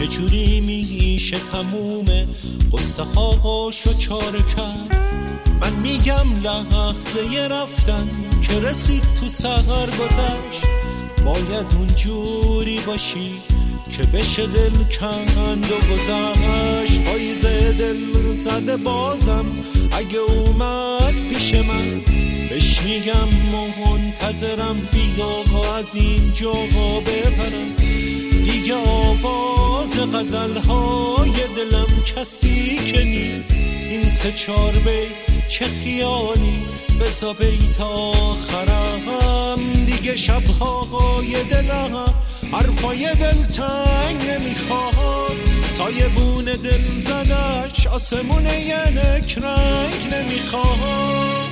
چجوری میشه تمومه قصه هاشو چاره کرد؟ من میگم لحظه رفتن که رسید تو سحر گذشت، باید اونجوری باشی که بشه دل کند و گذشت. پاییز دل زده بازم اگه اومد پیش من، بهش میگم منتظرم بیا از این جا بپرم. دیگه آواز غزلهای دلم کسی که نیست، این سه چار بیت چه خیالی بزا بیت آخرم. دیگه شبهای دلم حرفای دلتنگ نمیخواد، سایه بون دل زدش آسمون یک رنگ نمیخواد.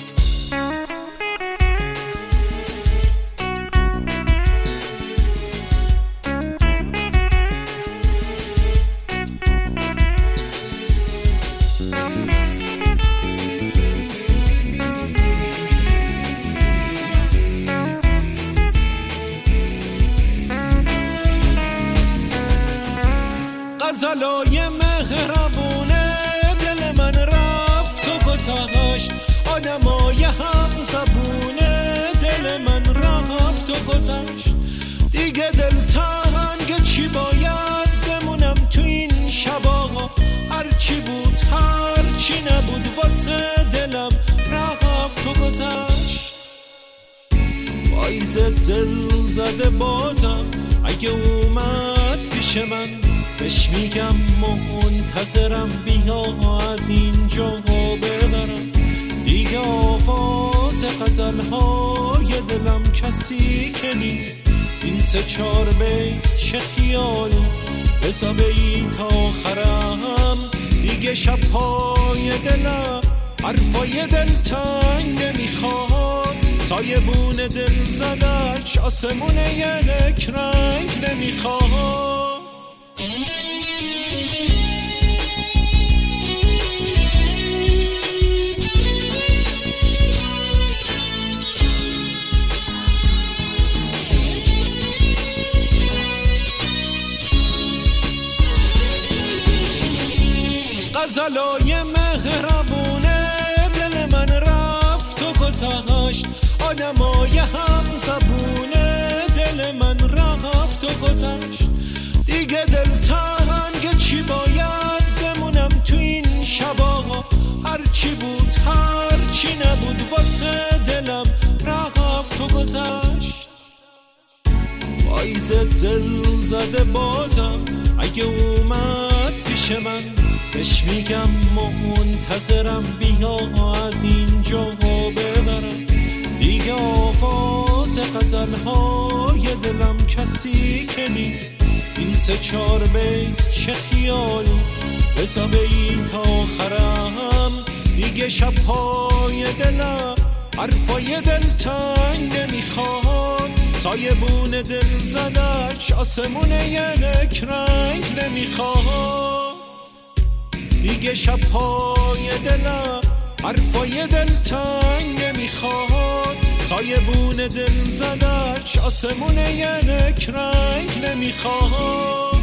غزلای مهربونه دل من رفت و گذشت، آدمای هم زبونه دل من رفت و گذشت. دیگه دلتنگ چی باید بمونم تو این شبا، هرچی بود هرچی نبود واسه دلم رفت و گذشت. پاییز دل زده بازم اگه اومد پیش من، بهش میگم منتظرم بیا از اینجا ببرم. دیگه آواز غزلهای دلم کسی که نیست، این سه چار بیت چه خیالی بزا بیت آخرم. دیگه شبهای دلم حرفای دلتنگ نمیخواد، سایه بون دل زدش آسمون یک رنگ نمیخواد. غزلای مهربونه دل من رفت و گذشت، آدمای هم زبونه دل من رفت و گذشت. دیگه دلتنگ چی باید بمونم تو این شبا، هرچی بود هرچی نبود واسه دلم رفت و گذشت. پاییز دل زده بازم اگه اومد پیش من، بهش میگم منتظرم بیا از اینجا ببرم. دیگه آواز غزلهای دلم کسی که نیست، این سه چار بیت چه خیالی بزا بیت آخرم. دیگه شبهای دلم حرفای دلتنگ نمیخواد، سایه بون دل زدش آسمون یک رنگ نمیخواد. دیگه شبهای دلم حرفای دلتنگ نمیخواد، سایه بون دل زدش آسمون یک رنگ نمیخواد.